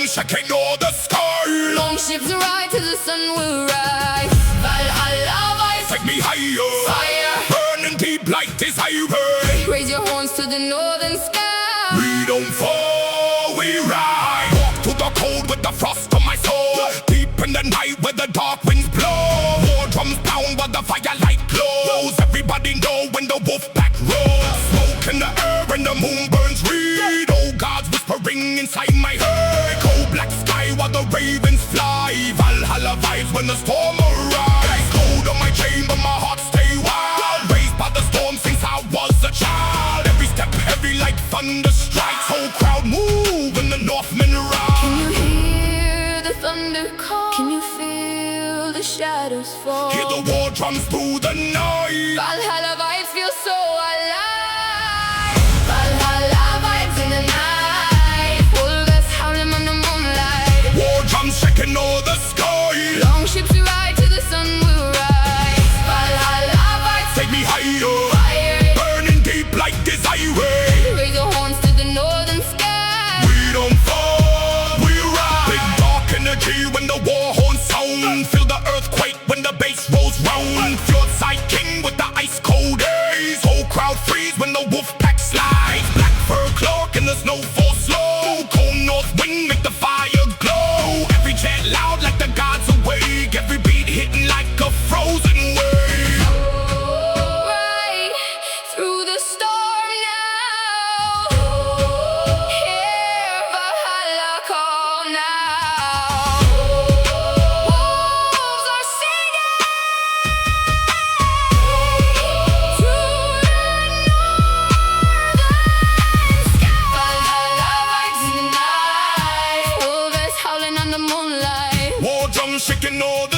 shaking all the sky. Longships ride till the sun will rise. Valhalla vibes, Take me higher, fire, burning deep like desire. raise your horns to the northern sky. We don't fall, we ride. Walk through the cold with the frost on my soul. Deep in the night where the dark winds blow. War drums pound while the firelight glows. Everybody know when the wolf pack rolls. Smoke in the air and the moon burns red. Oh, God's whispering inside my head. Cold black sky while the ravens fly. Valhalla vibes when the storm arrives. Cold on my chamber, my heart stay wild. Raised by the storm since I was a child. Every step heavy like thunder strikes. Whole crowd move when the Northmen rise. Can you hear the thunder call? Can you feel the shadows fall? Hear the war drums through the night. Valhalla vibes feel so alive. Valhalla vibes in the night. Wolves howling on the moonlight. War drums shaking all the sky. Longships ride till the sun will rise. Valhalla vibes, Take me higher, fire, burning deep like desire. raise your horns to the northern sky. We don't fall, we rise. Big dark energy when the war horns sound. Feel the earthquake when the bass rolls round. Fjordside king with the ice cold haze. Whole crowd freeze when the wolf pack slides. Black fur cloak and the snow falls slow. Cold north wind make the fire glow. Every chant loud like the gods awake. Every beat hitting like a frozen wave. Right through the storm now. Hear Valhalla call now. Wolves are singing to the northern sky. Valhalla vibes in the night. Wolves howling on the moonlight. War drums shaking all the